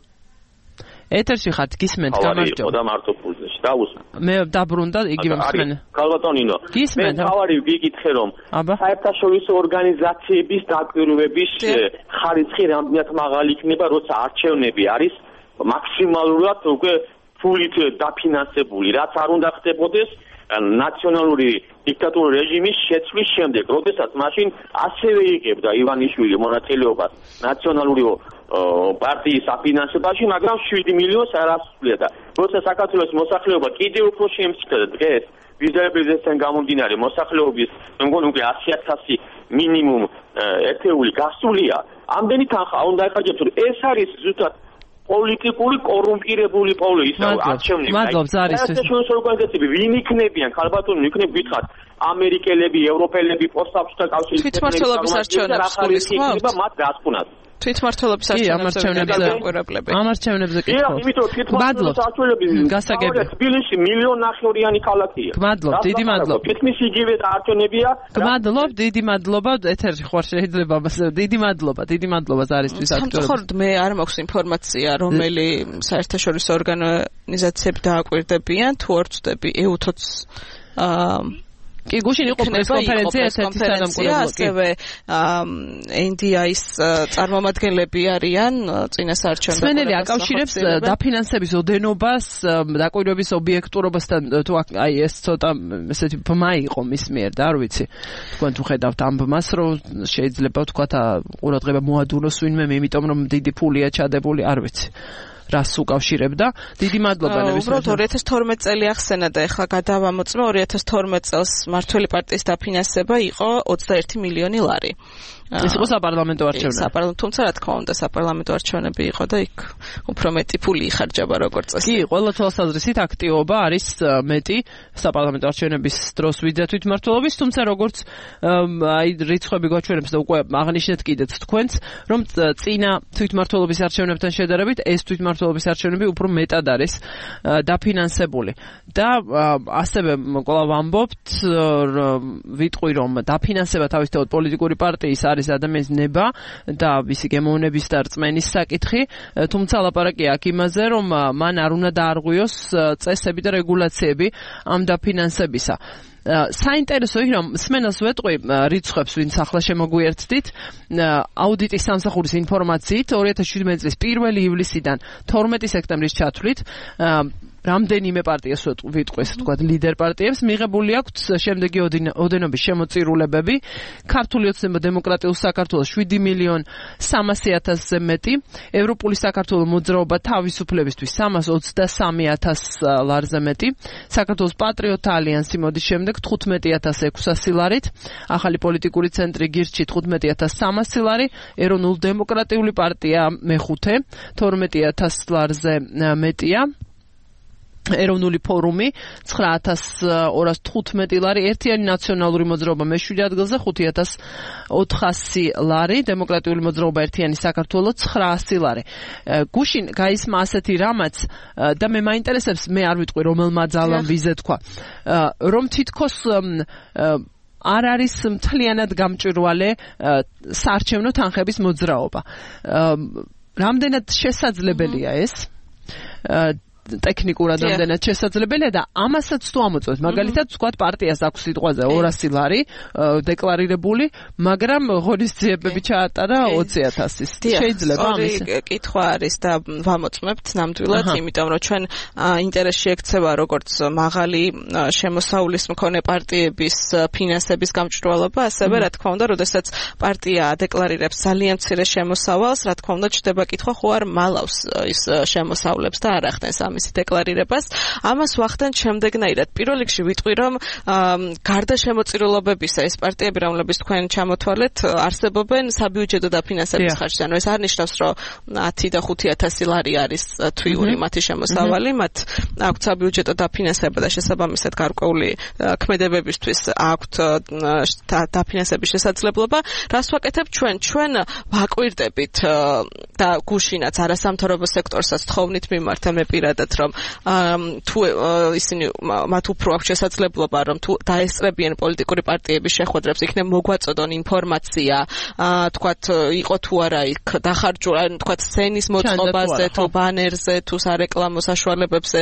ეთერში ხართ, გისმენთ, გამარჯობა. და მარტო ფულზეში დაუსმენ. მე დაბრუნდა იგივე მსმენელი. ქალბატონინო, გისმენთ? მე თავარი ვიგითხე რომ საერთაშორისო ორგანიზაციების დაკვირვების ხარისხი რამდენად მაღალი იქნება, როცა არჩევნები არის მაქსიმალურად უკვე ფულით დაფინანსებული, რაც არ უნდა ხდებოდეს ნაციონალური დიქტატურული რეჟიმის შეცვლის შემდეგ, როდესაც მაშინ ასევე იღებდა ივანიშვილი მონაწილეობას ნაციონალური პარტიის საფინანსებაში, მაგრამ 7 მილიონს არ ასრულებდა და როცა საქართველოს მოსახლეობა კიდევ უფრო შემცირდა დღეს ვიზაებისგან გამომდინარე მოსახლეობის, მე მგონი უკვე 100,000 მინიმუმ ერთეული გასულია, ამდენი თანხა უნდა ეხარჯოთ, ეს არის ზუსტად პოლიტიკური კორუმპირებული პოლიტიკა არჩევნები. მადლობ ზარისთვის. საერთაშორისო ორგანიზაციები ვინ იქნებიან? ქალბატონო, იქნებ გითხრათ ამერიკელები, ევროპელები, პოსტსაბჭოთა კავშირის თვითმმართველობის არჩევნებს გულისხმობთ? მათ გასკვნათ. თვითმმართველობის არჩევნებზე ამარჩევნებზე კითხავთ. მადლობ. გასაგები. თბილისში 1,5 მილიონი ქალაქია. მადლობ, დიდი მადლობა. თითქმის იგივე არჩევნებია. მადლობ, დიდი მადლობა. ეთერში ხوار შეიძლება ამასე. დიდი მადლობა ზარისთვის აქტიურობას. ხო, მე არ მაქვს ინფორმაცია, რომელი საერთაშორისო ორგანიზაციები დააკვირდებიან, თუ არ ვწდები EUTOC კი გუშინ იყო პრესკონფერენცია ესეთი თანამკვირვებლი. ასევე NDI-ის წარმომადგენლები არიან წინა საარჩევნო. მსმენელი აკავშირებს დაფინანსების ოდენობას, დაკვირვების ობიექტურობასთან, თუ აი ეს ცოტა ესეთი ბმა იყო მის მიერ და არ ვიცი. თქვენ თუ ხედავთ ამ ბმას, რომ შეიძლება ვთქვათ ყურადღება მოადუნოს ვინმე, იმიტომ რომ დიდი ფულია ჩადებული, არ ვიცი. რას უკავშირებდა. დიდი მადლობა ნებისმიერ. უბრალოდ 2012 წელი ახსენა და ეხლა გადავამოწმე 2012 წელს მართველი პარტიის დაფინანსება იყო 21 მილიონი ლარი. ეს იყო საპარლამენტო არჩევნები. თუმცა რა თქმა უნდა საპარლამენტო არჩევნები იყო და იქ უფრო მეტი ფული იხარჯება როგორც წესი. კი, ყველა თვალსაზრისით აქტივობა არის მეტი საპარლამენტო არჩევნების დროს ვიდრე თვითმმართველობის, თუმცა როგორც აი რიცხვები გვაჩვენებს და უკვე აღნიშნეთ კიდეც თქვენს, რომ წინა თვითმმართველობის არჩევნებთან შედარებით ეს თვითმმართველობის არჩევნები უფრო მეტად არის დაფინანსებული. და ასევე კვლავ ვამბობთ, ვიტყვი რომ დაფინანსება თავისთავად პოლიტიკური პარტიის არის ადამიანის ნება და მისი გემოვნების და რწმენის საკითხი, თუმცა ლაპარაკია აქ იმაზე, რომ მან არ უნდა დაარღვიოს წესები და რეგულაციები ამ დაფინანსებისა. საინტერესო იქ რომ მსმენელს ვეტყვი რიცხვებს, ვინც ახლა შემოგვიერთდით, აუდიტის სამსახურის ინფორმაციით 2017 წლის 1 ივლისიდან 12 სექტემბრის ჩათვლით რამდენიმე პარტიას ვიტყვი, ესე ვთქვათ, ლიდერ პარტიებს მიღებული აქვს შემდეგი ოდენობის შემოწირულებები. ქართული ოცნება დემოკრატიულ საქართველოს 7,300,000-ზე მეტი, ევროპული საქართველოს მოძრაობა თავისუფლებისთვის 323,000 ლარზე მეტი, საქართველოს პატრიოტთა ალიანსი მოდის შემდეგ 15,600 ლარით, ახალი პოლიტიკური ცენტრი გირჩი 15,300 ლარი, ეროვნულ დემოკრატიული პარტია მეხუთე 12,000 ლარზე მეტია. ეროვნული ფორუმი 9,215 ლარი, ერთიანი ნაციონალური მოძრაობა მე-7 ადგილზე 5,400 ლარი, დემოკრატიული მოძრაობა ერთიანი საქართველოს 900 ლარი. გუშინ გაისმა ასეთი რამაც და მე მაინტერესებს, მე არ ვიტყვი რომელმა ძალამ ვიზე თქვა, რომ თითქოს არ არის მთლიანად გამჭვირვალე საარჩევნო თანხების მოძრაობა. რამდენად შესაძლებელია ეს? ტექნიკურად რამდენად შესაძლებელია და ამასაც თუ ამოწევთ, მაგალითად ვთქვათ პარტიას აქვს სიტყვაზე 200 ლარი დეკლარირებული, მაგრამ ღონისძიებები ჩაატარა 20,000-ის. შეიძლება ამის? კითხვა არის და ვამოწმებთ ნამდვილად, იმიტომ რომ ჩვენ ინტერესში ექცევა როგორც მაღალი შემოსავლის მქონე პარტიების ფინანსების გამჭვირვალობა, ასევე რა თქმა უნდა, როდესაც პარტია ადეკლარირებს ძალიან მცირე შემოსავალს, რა თქმა უნდა, ჩდება კითხვა, ხო არ მალავს ის შემოსავლებს და არ ახდენს მისი დეკლარირებას. ამას ვახდენთ შემდეგნაირად. პირველ რიგში ვიტყვი, რომ გარდა შემოწირულობებისა ეს პარტიები, რომლებიც თქვენ ჩამოთვალეთ, არსებობენ საბიუჯეტო დაფინანსების ხარჯზე. ანუ ეს არ ნიშნავს, რომ 10 და 5,000 ლარი არის თვიური მათი შემოსავალი, მათ აქვთ საბიუჯეტო დაფინანსება და შესაბამისად გარკვეული ქმედებებისთვის აქვთ დაფინანსების შესაძლებლობა. რას ვაკეთებ ჩვენ? ჩვენ ვაკვირდებით და გუშინაც არასამთავრობო სექტორსაც თხოვნით მიმართა მე პირადად, რომ თუ ისინი მათ უფრო აქვს შესაძლებლობა, რომ თუ დაესწრებიან პოლიტიკური პარტიების შეხვედრებს, იქნებ მოგვაწოდონ ინფორმაცია, თქვათ, იყო თუ არა იქ დახარჯული, თქვათ, სცენის მოწყობაზე, თუ ბანერზე, თუ სარეკლამო საშუალებებზე,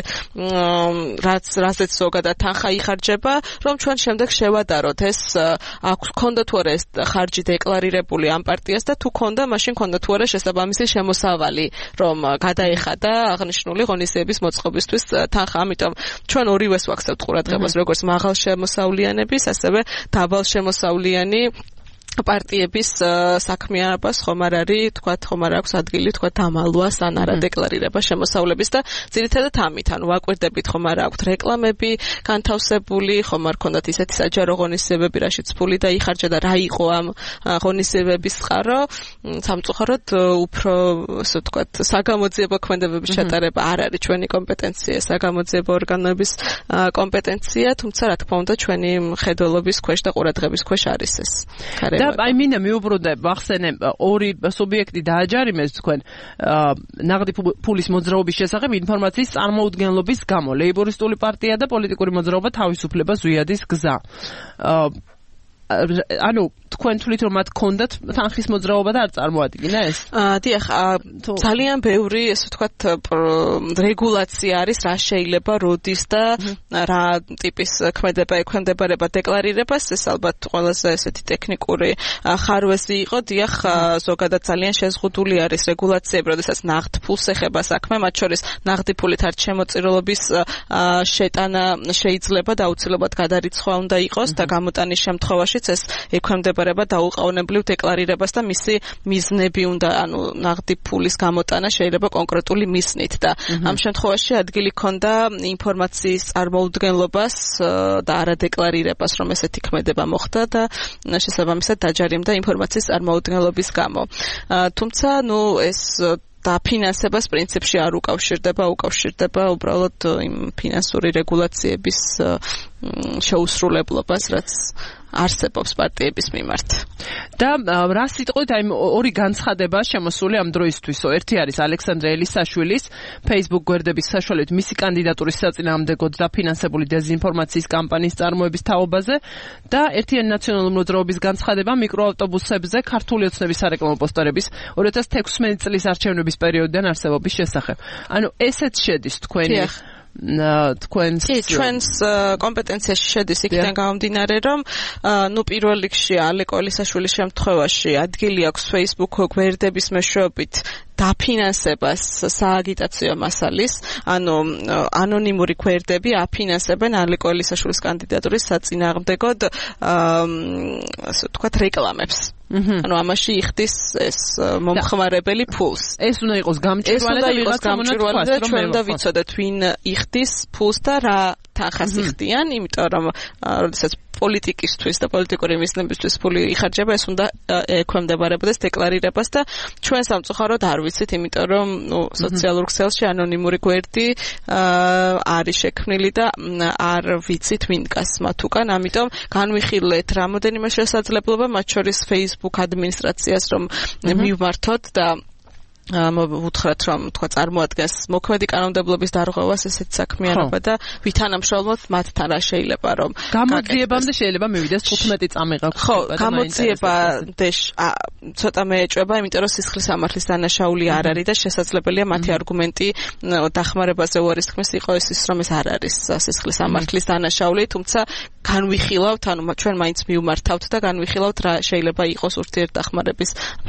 რაზეც ზოგადად თანხა იხარჯება, რომ ჩვენ შემდეგ შევადაროთ ეს აქვს ქონდა თუ არა ეს ხარჯი დეკლარირებული ამ პარტიას და თუ ქონდა, მაშინ ქონდა თუ არა შესაბამისი შემოსავალი, რომ გადაეხადა აღნიშნული ღონისძიების მოწყობისთვის თანხა. ამიტომ ჩვენ ორივეს ვახსენებთ ყურადღებას, როგორც მაღალ შემოსავლიანების, ასევე დაბალ შემოსავლიანი პარტიების საქმიანობას ხომ არ არის, თქვათ, ხომ არ აქვს ადგილი, თქვათ, დამალვას ან არადეკლარირება შემოსავლების და ძირითადად ამით, ანუ ვაკვირდებით, ხომ არ აქვს რეკლამები განთავსებული, ხომ არ ქონდათ ისეთი საჯარო ღონისძიებები, რაშიც ფული დაიხარჯა და რა იყო ამ ღონისძიებების წყარო. სამწუხაროდ უფრო, ასე ვთქვათ, საგამოძიებო ქმედებების ჩატარება არ არის ჩვენი კომპეტენცია, საგამოძიებო ორგანოების კომპეტენცია, თუმცა რა თქმა უნდა ჩვენი მხედველობის ქვეშ და ყურადღების ქვეშ არის ეს. და აი მინდა მიუბრუნდე ვახსენე ორი სუბიექტი დააჯარიმეს თქვენ ნაღდი ფულის მოძრაობის შესახებ ინფორმაციის წარმოუდგენლობის გამო. ლეიბორისტული პარტია და პოლიტიკური მოძრაობა თავისუფლება ზვიადის გზა. ანუ თქვენ თვლით რომ მათ ქონდათ თანხის მოძრაობა და არ წარმოადგინა ეს? დიახ, ძალიან ბევრი, ესე ვთქვათ, რეგულაცია არის, რა შეიძლება როდის და რა ტიპის ქმედება ექვემდებარება დეკლარირებას. ეს ალბათ ყველაზე ესეთი ტექნიკური ხარვეზი იყო. დიახ, ზოგადად ძალიან შეზღუდული არის რეგულაციები, როდესაც ნაღდ ფულს ეხება საქმე, მათ შორის ნაღდი ფულით არ შემოწირულობის შეტანა შეიძლება და აუცილებლად გადარიცხვა უნდა იყოს და გამოტანის შემთხვევაში ეს ექვემდებარება დაუყოვნებლივ დეკლარირებას და მისი მიზნები უნდა, ანუ ნაღდი ფულის გამოტანა შეიძლება კონკრეტული მიზნით და ამ შემთხვევაში ადგილი ქონდა ინფორმაციის წარმოუდგენლობას და არადეკლარირებას, რომ ესეთი ქმედება მოხდა და შესაბამისად დაჯარიმდა ინფორმაციის წარმოუდგენლობის გამო. თუმცა, ეს დაფინანსებას პრინციპში არ უკავშირდება უბრალოდ იმ ფინანსური რეგულაციების შეუსრულებლობას, რაც არსებობს პარტიების მიმართ. და რა სიტყვით აი ორი განცხადება შემოსული ამ დროისთვისო. ერთი არის ალექსანდრე ელისაშვილის Facebook გვერდების საშუალებით მისი კანდიდატურის საწინააღმდეგოდ დაფინანსებული დეზინფორმაციის კამპანიის წარმოების თაობაზე და ერთიანი ნაციონალური მოძრაობის განცხადება მიკროავტობუსებზე ქართული ოცნების სარეკლამო პოსტერების 2016 წლის არჩევნების პერიოდიდან არსებობის შესახებ. ანუ ესეც შედის თქვენი ჩვენს კომპეტენციაში შედის იქიდან გამომდინარე, რომ პირველ რიგში ალეკო ელისაშვილის შემთხვევაში ადგილი აქვს Facebook გვერდების მეშვეობით დაფინანსებას სააგიტაციო მასალის, ანუ ანონიმური გვერდები აფინანსებენ ალი კოელისაშვილის კანდიდატურის საწინააღმდეგოდ ასე ვთქვათ რეკლამებს. ანუ ამაში იხდის ეს მომხმარებელი ფულს. ეს უნდა იყოს გამჭვირვალე და ვიღაცა და ჩვენ უნდა ვიცოდეთ ვინ იხდის ფულს და რა თანხას იხდიან, იმიტომ რომ როდესაც პოლიტიკისთვის და პოლიტიკური მიზნებისთვის ფული იხარჯება, ეს უნდა ექვემდებარებოდეს დეკლარირებას და ჩვენ სამწუხაროდ არ ვიცით, იმიტომ რომ სოციალურ ქსელში ანონიმური გვერდი არის შექმნილი და არ ვიცით ვინ დგას მათ უკან, ამიტომ განვიხილეთ რამოდენიმე შესაძლებლობა, მათ შორის Facebook ადმინისტრაციას რომ მივმართოთ და უთხრათ რომ თქვა წარმოადგენს მოქმედი კანონმდებლობის დარღვევას ესეთ საქმიანობა და ვითანამშრომლოთ მათთან რა შეიძლება რომ გამოძიებამდე შეიძლება მივიდეს 15 წამი გაქვს ხო გამოძიებამდე ცოტა მეეჭვება იმიტომ რომ სისხლის სამართლის დანაშაული არ არის და შესაძლებელია მათი არგუმენტი დახმარებაზე უარისხმის იყო ის რომ ეს არ არის სისხლის სამართლის დანაშაული თუმცა განვიხილავთ ანუ ჩვენ მაინც მივმართავთ და განვიხილავთ რა შეიძლება იყოს ურთიერთდახმარების